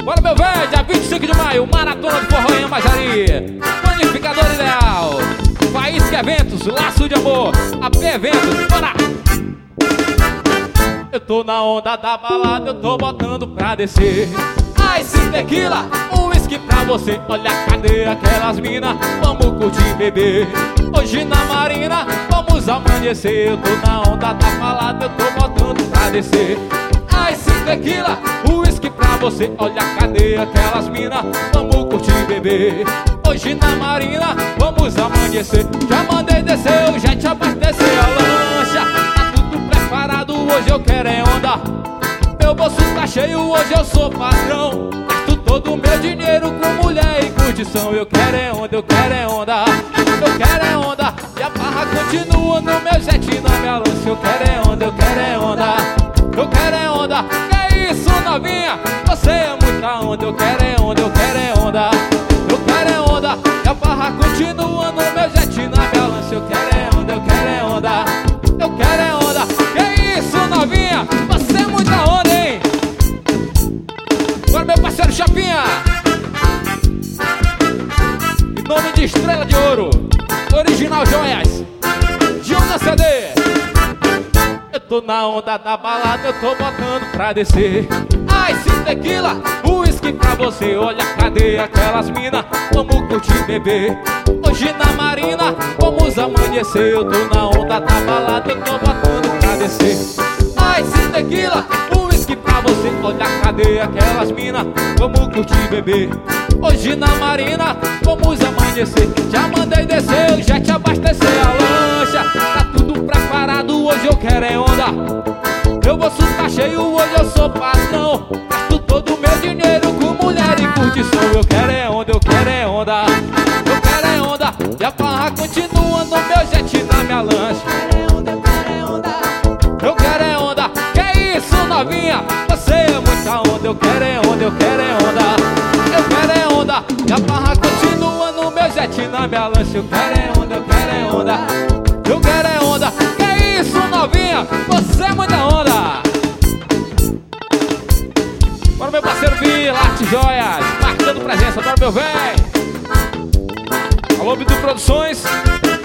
Bora, meu velho, dia 25 de maio, Maratona do Forró em Amajari. Planificador Ideal, Faísca Eventos, Laço de Amor, AP Eventos, bora! Eu tô na onda da balada, eu tô botando pra descer. Ice tequila, um whisky pra você. Olha, cadê aquelas mina? Vamos curtir, beber. Hoje na marina, vamos amanhecer. Eu tô na onda da balada, eu tô botando pra descer. Ice tequila, um whisky pra você. Olha, cadê aquelas mina? Vamos curtir, beber. Hoje na marina, vamos amanhecer. Já mandei descer, eu já te abasteceu a lancha. Tá tudo preparado, hoje eu quero é onda. Meu bolso tá cheio, hoje eu sou patrão. Gasto todo o meu dinheiro com mulher e curtição. Eu quero é onda, eu quero é onda. Eu quero é onda. E a barra continua no meu jet, na minha lança. Eu quero é onda, eu quero é onda. Eu quero é onda. Que isso, novinha? Você é muita onda. Eu quero é onda, eu quero é onda. Eu quero é onda. E a barra continua no meu jet, na minha lança. Eu quero é onda, eu quero é onda. Eu quero é onda. Que isso, novinha? Você é muita onda, hein? Agora meu parceiro Chapinha, em nome de Estrela de Ouro, Original Joias, Diona CD. Eu tô na onda da balada, eu tô botando pra descer. Ice tequila, whisky pra você. Olha, cadê aquelas mina? Vamos curtir, beber. Hoje na marina, vamos amanhecer. Eu tô na onda da balada, eu tô botando pra descer. Ice tequila, whisky pra você. Olha, cadê aquelas mina? Vamos curtir, beber. Hoje na marina, vamos amanhecer. Já mandei descer, eu já te abasteceu a lancha. Tá tudo preparado, hoje eu quero é onda. Meu bolso tá cheio, hoje eu sou patrão. Gasto todo o meu dinheiro com mulher e curtição. Eu quero é onda, eu quero é onda. Eu quero é onda. E a barra continua no meu jet, na minha lancha. Eu quero é onda. Que isso, novinha? Você é muita onda. Eu quero é onda, eu quero é onda. Eu quero é onda. E a barra continua no meu jet, na minha lancha. Eu quero é onda, eu quero é onda. Eu quero é onda. Que isso, novinha? Você é muita onda. Bora, meu parceiro Vila, Arte Joias, marcando presença. Bora, meu velho. Alô, Bidu Produções.